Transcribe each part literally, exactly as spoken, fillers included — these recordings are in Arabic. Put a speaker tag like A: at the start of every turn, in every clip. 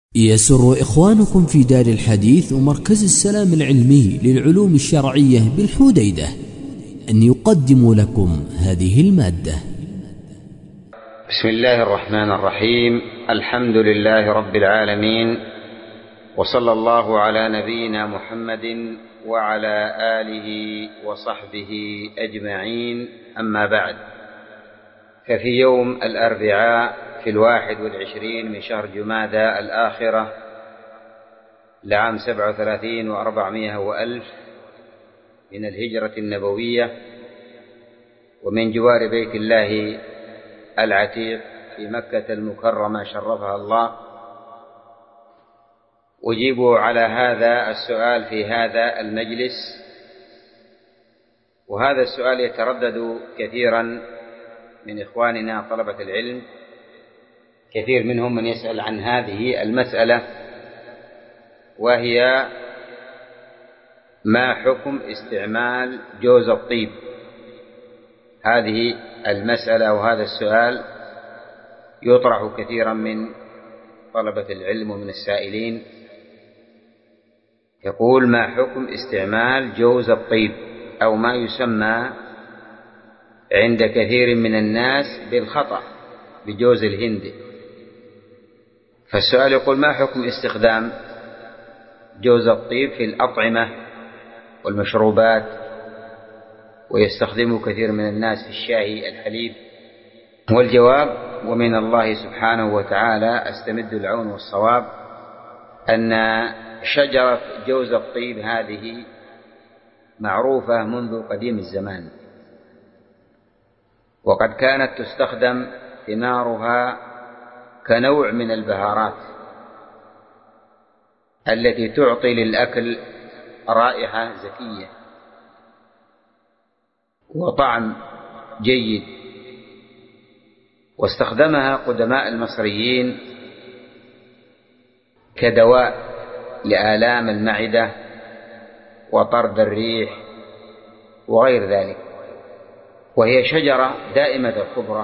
A: يسر إخوانكم في دار الحديث ومركز السلام العلمي للعلوم الشرعية بالحديدة أن يقدم لكم هذه المادة.
B: بسم الله الرحمن الرحيم. الحمد لله رب العالمين، وصلى الله على نبينا محمد وعلى آله وصحبه أجمعين، أما بعد. ففي يوم الأربعاء في الواحد والعشرين من شهر جمادى الآخرة لعام سبعة وثلاثين وأربعمائة وألف من الهجرة النبوية، ومن جوار بيت الله العتيق في مكة المكرمة شرفها الله، أجيب على هذا السؤال في هذا المجلس. وهذا السؤال يتردد كثيرا من إخواننا طلبة العلم، كثير منهم من يسأل عن هذه المسألة، وهي ما حكم استعمال جوز الطيب؟ هذه المسألة وهذا السؤال يطرح كثيرا من طلبة العلم ومن السائلين. يقول: ما حكم استعمال جوز الطيب، أو ما يسمى عند كثير من الناس بالخطأ بجوز الهند؟ فالسؤال يقول: ما حكم استخدام جوز الطيب في الأطعمة والمشروبات، ويستخدمه كثير من الناس في الشاي الحليب؟ والجواب: ومن الله سبحانه وتعالى أستمد العون والصواب، أن شجرة جوز الطيب هذه معروفة منذ قديم الزمان، وقد كانت تستخدم ثمارها كنوع من البهارات التي تعطي للأكل رائحة زكية وطعم جيد. واستخدمها قدماء المصريين كدواء لآلام المعدة وطرد الريح وغير ذلك، وهي شجرة دائمة الخضرة،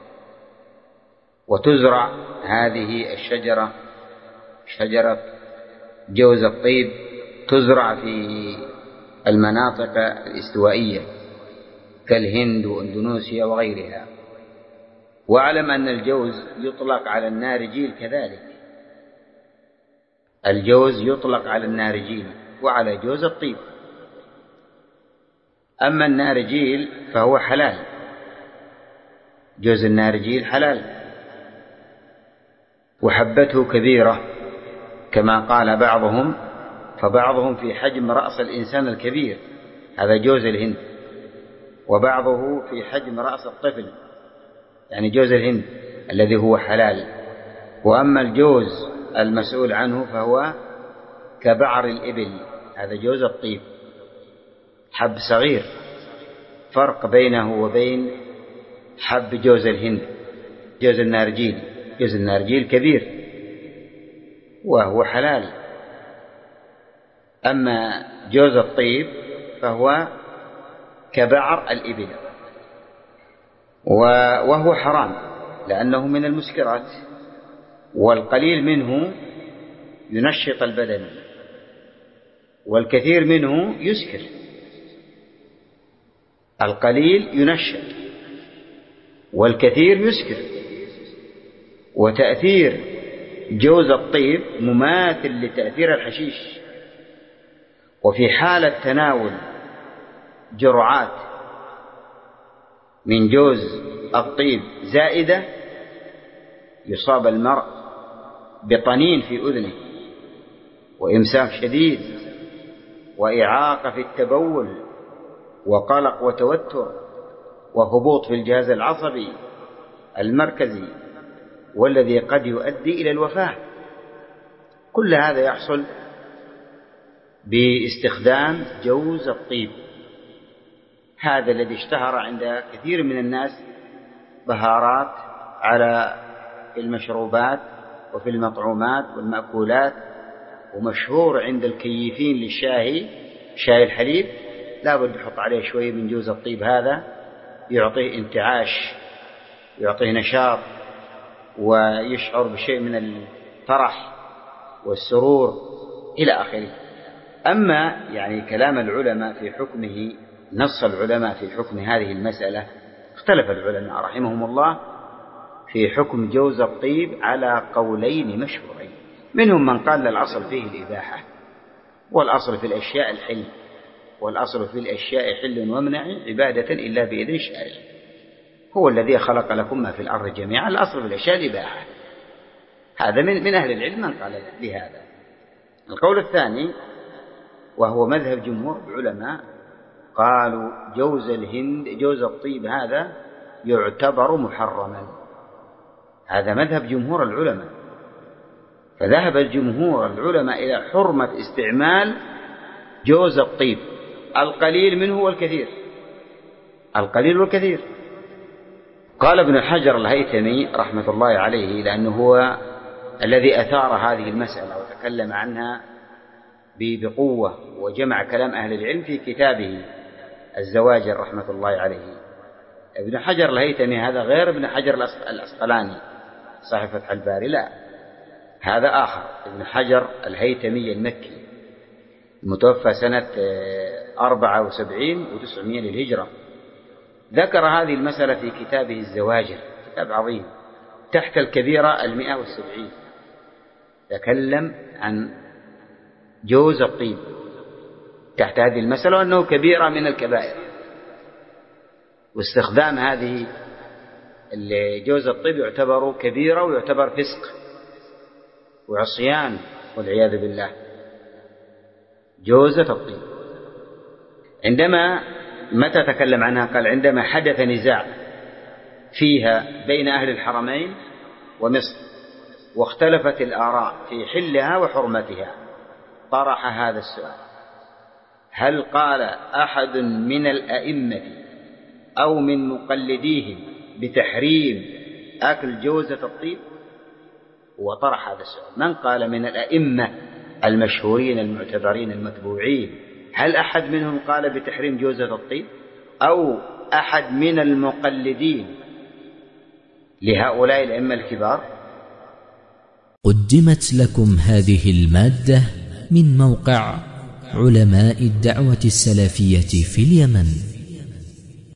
B: وتزرع هذه الشجرة شجرة جوز الطيب تزرع في المناطق الاستوائية كالهند وإندونيسيا وغيرها. واعلم أن الجوز يطلق على النارجيل كذلك، الجوز يطلق على النارجيل وعلى جوز الطيب. أما النارجيل فهو حلال، جوز النارجيل حلال، وحبته كبيرة كما قال بعضهم، فبعضهم في حجم رأس الإنسان الكبير، هذا جوز الهند، وبعضه في حجم رأس الطفل، يعني جوز الهند الذي هو حلال. وأما الجوز المسؤول عنه فهو كبعر الإبل، هذا جوز الطيب، حب صغير، فرق بينه وبين حب جوز الهند جوز النارجيل. جوز النارجيل كبير وهو حلال، أما جوز الطيب فهو كبعر الإبل، وهو حرام لأنه من المسكرات، والقليل منه ينشط البدن، والكثير منه يسكر. القليل ينشط والكثير يسكر. وتأثير جوز الطيب مماثل لتأثير الحشيش، وفي حالة تناول جرعات من جوز الطيب زائدة يصاب المرء بطنين في أذنه، وإمساك شديد، وإعاقة في التبول، وقلق وتوتر، وهبوط في الجهاز العصبي المركزي، والذي قد يؤدي إلى الوفاة. كل هذا يحصل باستخدام جوز الطيب، هذا الذي اشتهر عند كثير من الناس بهارات على المشروبات وفي المطعومات والمأكولات، ومشهور عند الكيفين للشاي، شاي الحليب، لا بد يحط عليه شوي من جوز الطيب، هذا يعطيه انتعاش، يعطيه نشاط، ويشعر بشيء من الفرح والسرور إلى آخره. أما يعني كلام العلماء في حكمه، نص العلماء في حكم هذه المسألة، اختلف العلماء رحمهم الله في حكم جوز الطيب على قولين مشهورين. منهم من قال الأصل فيه الإباحة، والأصل في الأشياء الحل، والأصل في الأشياء حل ومنع عبادة إلا بإذن شارع، هو الذي خلق لكم ما في الأرض جميعا، الأصل في الأشياء الإباحة. هذا من, من أهل العلم من قال بهذا. القول الثاني وهو مذهب جمهور العلماء، قالوا جوز الهند جوز الطيب هذا يعتبر محرما. هذا مذهب جمهور العلماء، فذهب الجمهور العلماء إلى حرمة استعمال جوز الطيب، القليل منه والكثير، القليل والكثير. قال ابن حجر الهيثمي رحمة الله عليه، لأنه هو الذي أثار هذه المسألة وتكلم عنها بقوة وجمع كلام أهل العلم في كتابه الزواجر رحمة الله عليه. ابن حجر الهيثمي هذا غير ابن حجر الأسقلاني صاحب فتح الباري، لا، هذا آخر، ابن حجر الهيثمي المكي المتوفى سنة أربعة وسبعين وتسعمائة للهجرة. ذكر هذه المسألة في كتابه الزواجر، كتاب عظيم تحت الكبيرة المئة والسبعين، تكلم عن جوز الطيب تحت هذه المسألة، وأنه كبيرة من الكبائر، واستخدام هذه جوز الطيب يعتبر كبيرة ويعتبر فسق وعصيان والعياذ بالله. جوزة الطيب عندما متى تكلم عنها؟ قال عندما حدث نزاع فيها بين أهل الحرمين ومصر واختلفت الآراء في حلها وحرمتها، طرح هذا السؤال: هل قال أحد من الأئمة أو من مقلديهم بتحريم أكل جوزة الطيب؟ وطرح هذا السؤال: من قال من الأئمة المشهورين المعتبرين المتبوعين، هل أحد منهم قال بتحريم جوزة الطيب، أو أحد من المقلدين لهؤلاء الأئمة الكبار؟
A: قدمت لكم هذه المادة من موقع علماء الدعوة السلفية في اليمن.